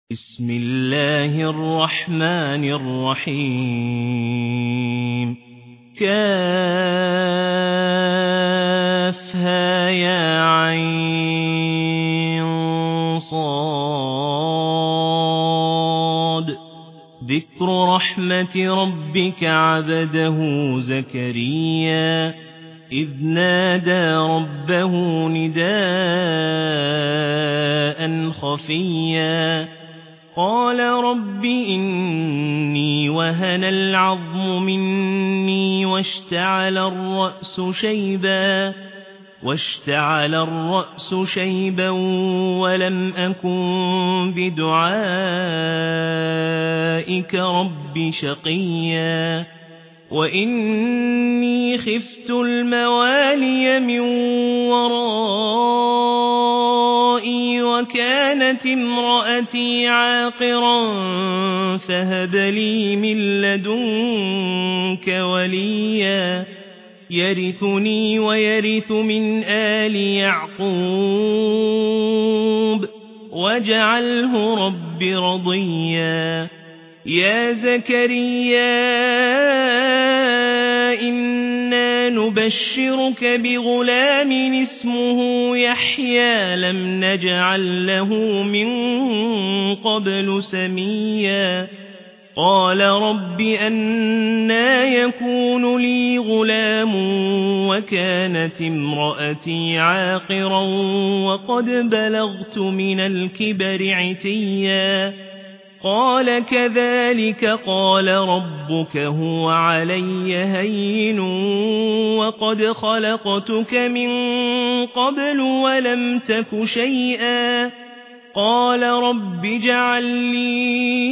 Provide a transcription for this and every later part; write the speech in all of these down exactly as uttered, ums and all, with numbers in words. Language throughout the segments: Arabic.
بسم الله الرحمن الرحيم كافها يا عين صاد ذكر رحمة ربك عبده زكريا إذ نادى ربه نداء خفيا قال رب إني وهن العظم مني واشتعل الرأس شيبا واشتعل الرأس شيبا ولم أكن بدعائك رب شقيا وإني خفت الموالي من ورائي وكانت امرأتي عاقرا فهب لي من لدنك وليا يرثني ويرث من آل يعقوب واجعله رب رضيا يا زكريا إنا نبشرك بغلام اسمه يحيى لم نجعل له من قبل سميا قال رب أنى يكون لي غلام وكانت امرأتي عاقرا وقد بلغت من الكبر عتيا قال كذلك قال ربك هو علي هين وقد خلقتك من قبل ولم تك شيئا قال رب اجعل لي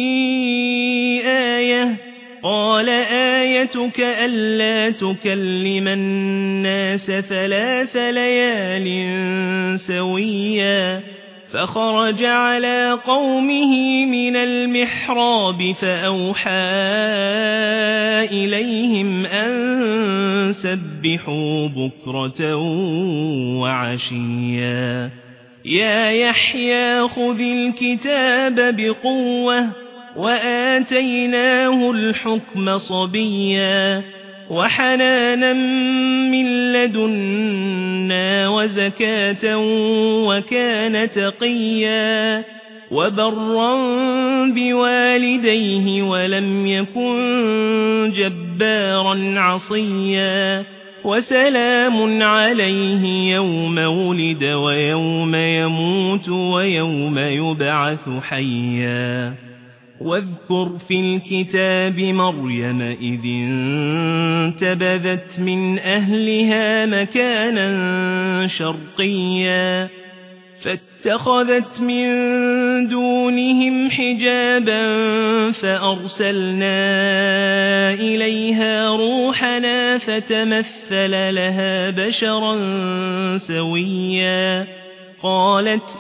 آية قال آيتك ألا تكلم الناس ثلاث ليال سويا فخرج على قومه من المحراب فأوحى إليهم أن سبحوا بكرة وعشيا يا يحيى خذ الكتاب بقوة وآتيناه الحكم صبيا وحنانا من لدنا وزكاة وكان تقيا وبرا بوالديه ولم يكن جبارا عصيا وسلام عليه يوم ولد ويوم يموت ويوم يبعث حيا واذكر في الكتاب مريم إذ انتبذت من أهلها مكانا شرقيا فاتخذت من دونهم حجابا فأرسلنا إليها روحنا فتمثل لها بشرا سويا قالت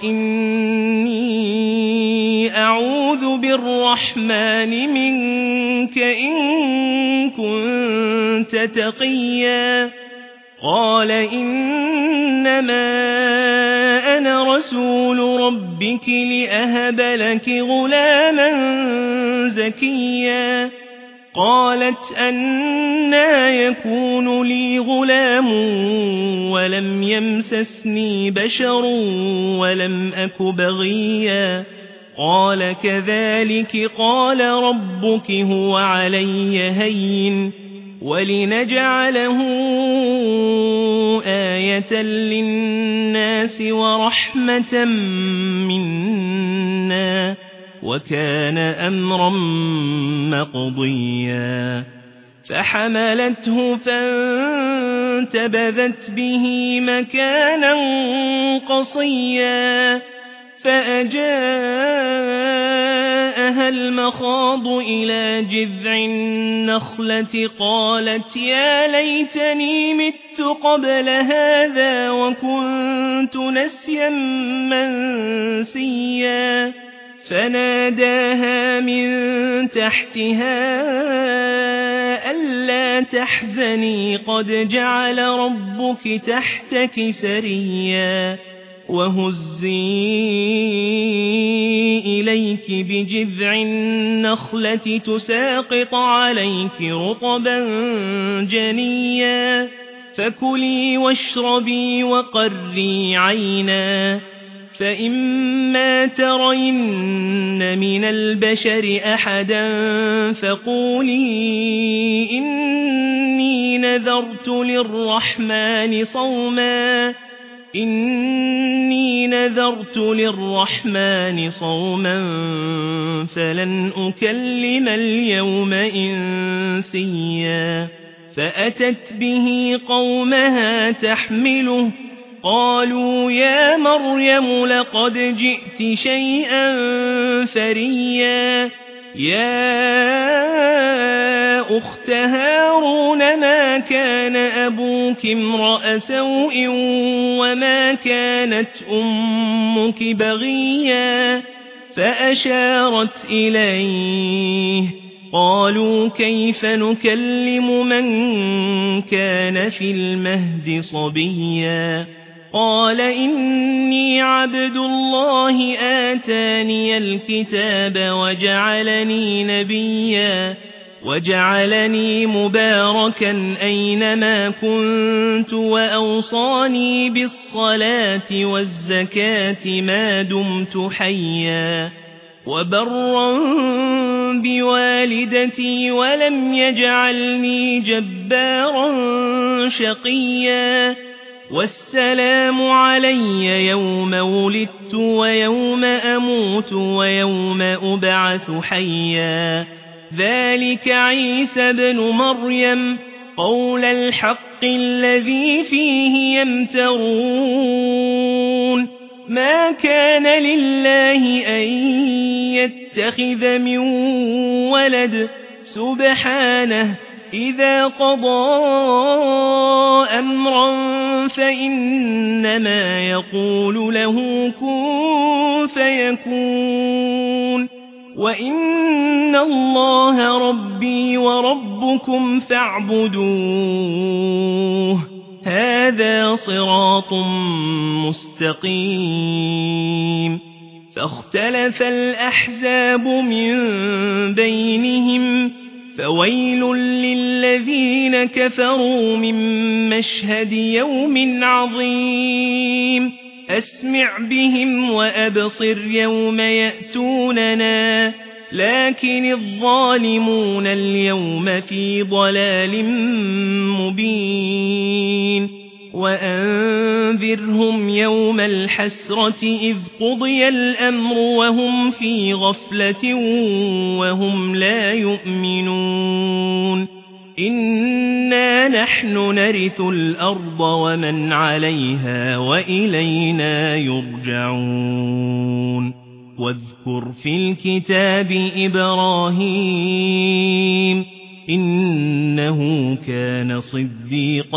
إني أعوذ بالرحمن منك إن كنت تقيا قال إنما أنا رسول ربك لأهب لك غلاما زكيا قالت أنى يكون لي غلام ولم يمسسني بشر ولم أك بغيا قال كذلك قال ربك هو علي هين ولنجعله آية للناس ورحمة منا وكان أمرا مقضيا فحملته فانتبذت به مكانا قصيا فأجاءها المخاض إلى جذع النخلة قالت يا ليتني مت قبل هذا وكنت نسيا منسيا فناداها من تحتها ألا تحزني قد جعل ربك تحتك سريا وهزي إليك بجذع النخلة تساقط عليك رطبا جنيا فكلي واشربي وقري عينا فإما ترين من البشر أحدا فقولي إني نذرت للرحمن صوما إني نذرت للرحمن صوما فلن أكلم اليوم إنسيا فأتت به قومها تحمله قالوا يا مريم لقد جئت شيئا فريا يا أخت هارون ما كان أبوك امرأ سوء وما كانت أمك بغيا فأشارت إليه قالوا كيف نكلم من كان في المهد صبيا قال إني عبد الله آتاني الكتاب وجعلني نبيا وجعلني مباركا أينما كنت وأوصاني بالصلاة والزكاة ما دمت حيا وبرا بوالدتي ولم يجعلني جبارا شقيا والسلام علي يوم ولدت ويوم أموت ويوم أبعث حيا ذلك عيسى بن مريم قول الحق الذي فيه يمترون ما كان لله أن يتخذ من ولد سبحانه إذا قضى أمرا فإنما يقول له كن فيكون وإن الله ربي وربكم فاعبدوه هذا صراط مستقيم فاختلف الأحزاب من بينهم فويل للذين كفروا من مشهد يوم عظيم أسمع بهم وأبصر يوم يأتوننا لكن الظالمون اليوم في ضلال مبين وأنذرهم يوم الحسرة إذ قضي الأمر وهم في غفلة وهم لا يؤمنون إنا نحن نرث الأرض ومن عليها وإلينا يرجعون واذكر في الكتاب إبراهيم إنه كان صديقا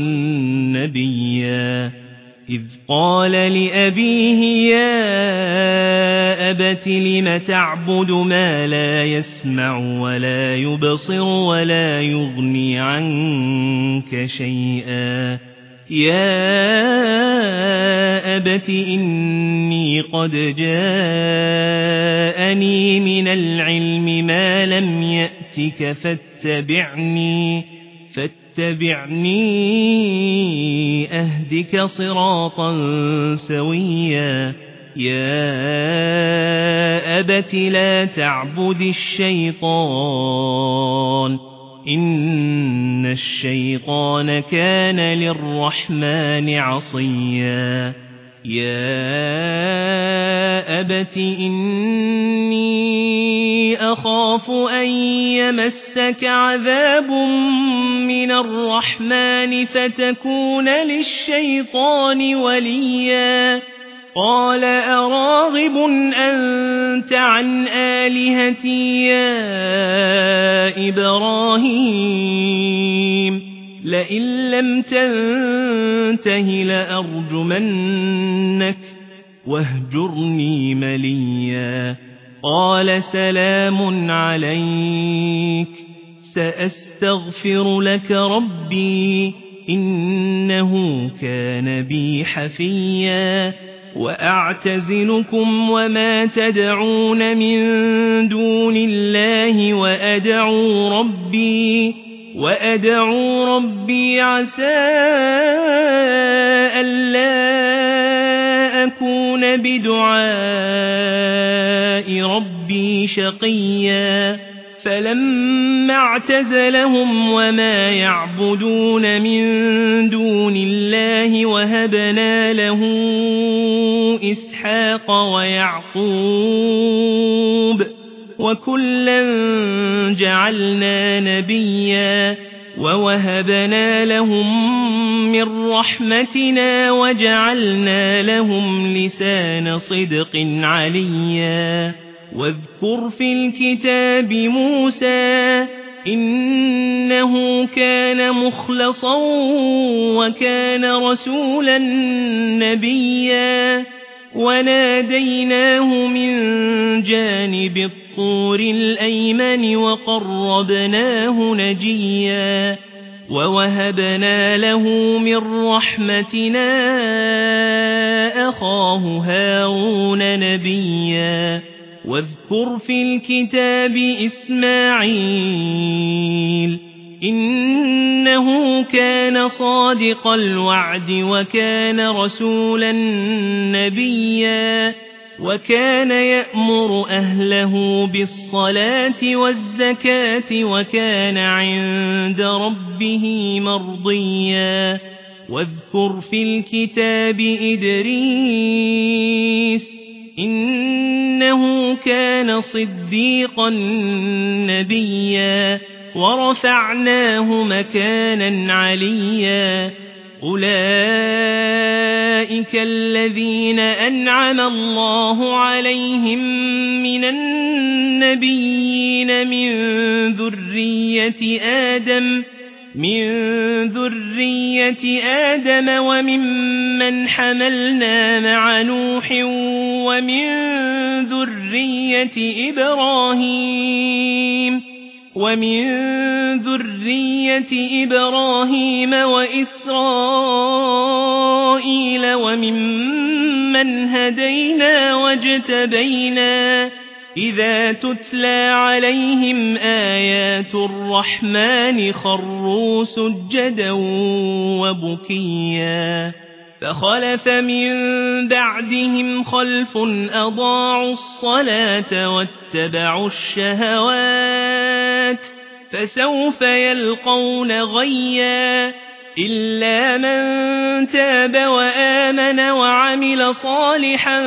نبيا إذ قال لأبيه يا أبت لم تعبد ما لا يسمع ولا يبصر ولا يغني عنك شيئا يا أبت إني قد جاءني من العلم ما لم يأتك فاتبعني فاتبعني أهدك صراطا سويا يا أبت لا تعبد الشيطان إن الشيطان كان للرحمن عصيا يا أبت إني أخاف أن يمسك عذاب من الرحمن فتكون للشيطان وليا قال أراغب أنت عن آلهتي يا إبراهيم لئن لم تنته لأرجمنك واهجرني مليا قال سلام عليك سأستغفر لك ربي إنه كان بي حفيا وأعتزلكم وما تدعون من دون الله وأدعو ربي وأدعو ربي عسى ألا أكون بدعاء ربي شقيا فلما اعتزلهم وما يعبدون من دون الله وهبنا له إسحاق ويعقوب وكلا جعلنا نبيا ووهبنا لهم من رحمتنا وجعلنا لهم لسان صدق عليا واذكر في الكتاب موسى إنه كان مخلصا وكان رسولا نبيا وناديناه من جانب الطور الأيمن وقربناه نجيا ووهبنا له من رحمتنا أخاه هارون نبيا واذكر في الكتاب إسماعيل إنه كان صادق الوعد وكان رسولا نبيا وكان يأمر أهله بالصلاة والزكاة وكان عند ربه مرضيا واذكر في الكتاب إدريس إنه كان صديقا نبيا ورفعناه مكانا عليا أولئك الذين أنعم الله عليهم من النبيين من ذرية آدم من ذرية آدم وممن حملنا مع نوح ومن ذرية إبراهيم ومن ذرية إبراهيم وإسرائيل وممن هدينا واجتبينا إذا تتلى عليهم آيات الرحمن خروا سجدا وبكيا فخلف من بعدهم خلف أضاعوا الصلاة واتبعوا الشهوات فسوف يلقون غيا إلا من تاب وآمن وعمل صالحا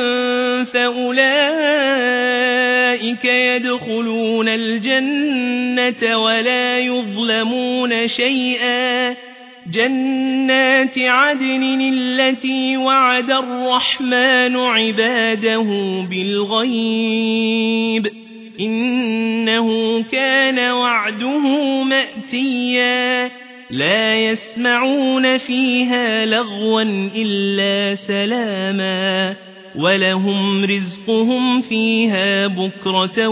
فأولئك يدخلون الجنة ولا يظلمون شيئا جنات عدن التي وعد الرحمن عباده بالغيب إنه كان وعده مأتيا لا يسمعون فيها لغوا إلا سلاما ولهم رزقهم فيها بكرة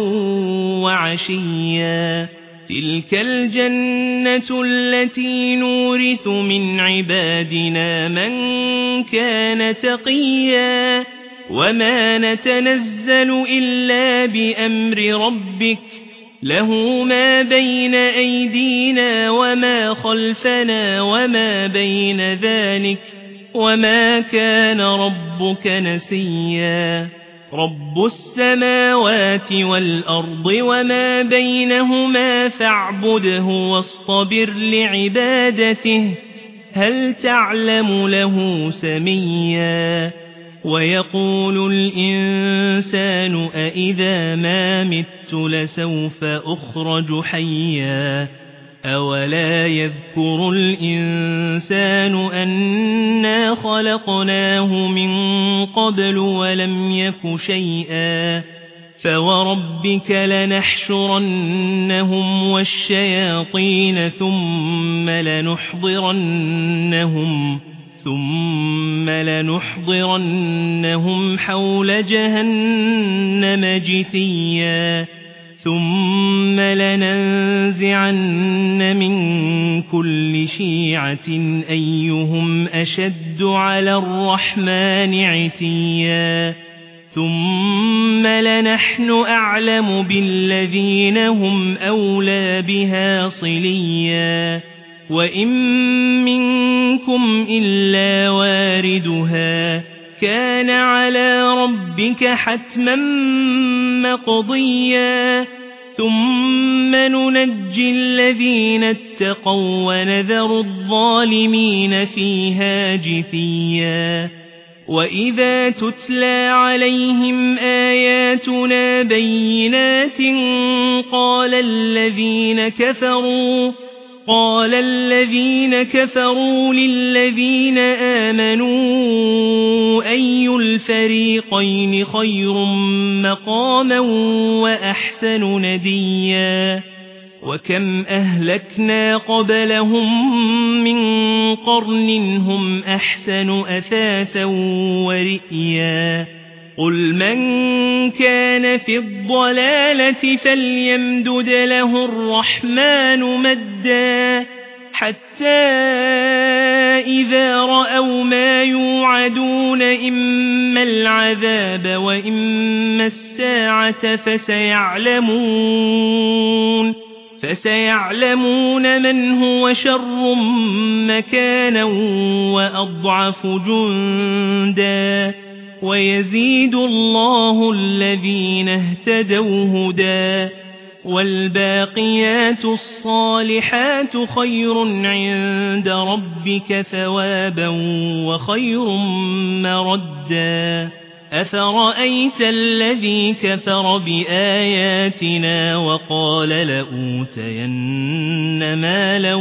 وعشيا تلك الجنة التي نورث من عبادنا من كان تقيا وما نتنزل إلا بأمر ربك له ما بين أيدينا وما خلفنا وما بين ذلك وما كان ربك نسيا رب السماوات والأرض وما بينهما فاعبده واصطبر لعبادته هل تعلم له سميا ويقول الإنسان أإذا ما مت لسوف أخرج حيا أولا يذكر الإنسان أنا خلقناه من قبل ولم يك شيئا فوربك لنحشرنهم والشياطين ثم لنحضرنهم ثم لنحضرنهم حول جهنم جثيا ثم لننزعن من كل شيعة أيهم أشد أشد على الرحمن عتيا ثم لنحن أعلم بالذين هم أولى بها صليا وإن منكم إلا واردها كان على ربك حتما مقضيا ثم ننجي الذين اتقوا ونذر الظالمين فيها جثيا وإذا تتلى عليهم آياتنا بينات قال الذين كفروا قال الذين كفروا للذين آمنوا أي الفريقين خير مقاما وأحسن نديا وكم أهلكنا قبلهم من قرن هم أحسن أثاثا ورئيا قل من كان في الضلالة فليمدد له الرحمن مدا حتى إذا رأوا ما يوعدون إما العذاب وإما الساعة فسيعلمون فسيعلمون من هو شر مكانا وأضعف جندا ويزيد الله الذين اهتدوا هدى والباقيات الصالحات خير عند ربك ثوابا وخير مردا أفرأيت الذي كفر بآياتنا وقال لأوتين مالا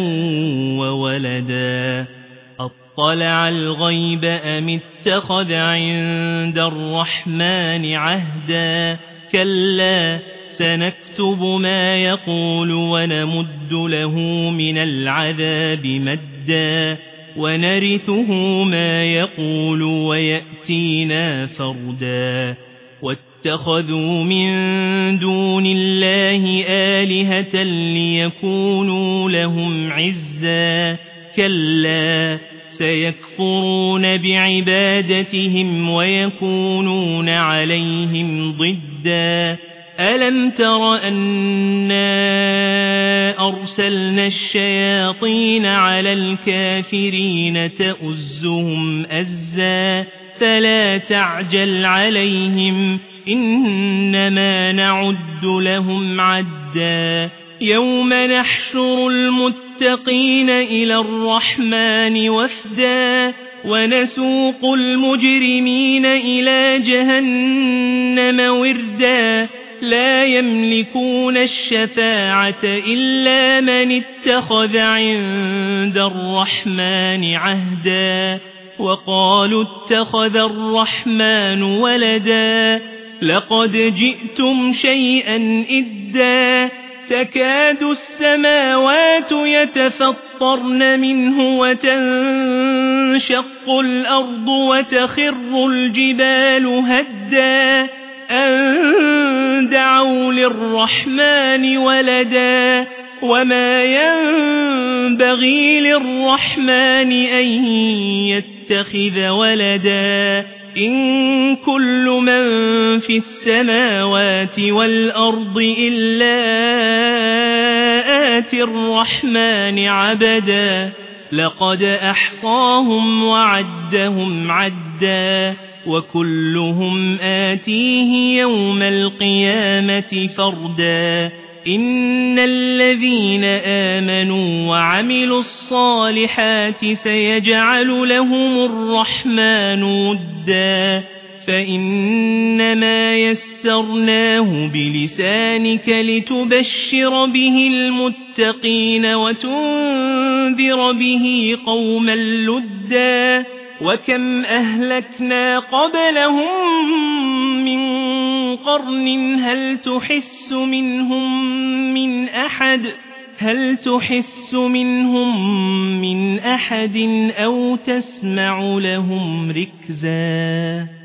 وولدا أطلع الغيب أم اتخذ عند الرحمن عهدا كلا سنكتب ما يقول ونمد له من العذاب مدا ونرثه ما يقول ويأتينا فردا واتخذوا من دون الله آلهة ليكونوا لهم عزا كلا سيكفرون بعبادتهم ويكونون عليهم ضدا ألم تر أنا أرسلنا الشياطين على الكافرين تؤزهم أزا فلا تعجل عليهم إنما نعد لهم عدا يوم نحشر المتقين إلى الرحمن وفدا ونسوق المجرمين إلى جهنم وردا لا يملكون الشفاعة إلا من اتخذ عند الرحمن عهدا وقالوا اتخذ الرحمن ولدا لقد جئتم شيئا إدا تكاد السماوات يتفطرن منه وتنشق الأرض وتخر الجبال هدا أن دعوا للرحمن ولدا وما ينبغي للرحمن أن يتخذ ولدا إن كل من في السماوات والأرض إلا آتي الرحمن عبدا لقد أحصاهم وعدهم عدا وكلهم آتيه يوم القيامة فردا إن الذين آمنوا وعملوا الصالحات سيجعل لهم الرحمن ودا فإنما يسرناه بلسانك لتبشر به المتقين وتنذر به قوما لدا وكم أهلكنا قبلهم من قرن هل تحس منهم من أحد هل تحس منهم من أحد أو تسمع لهم ركزا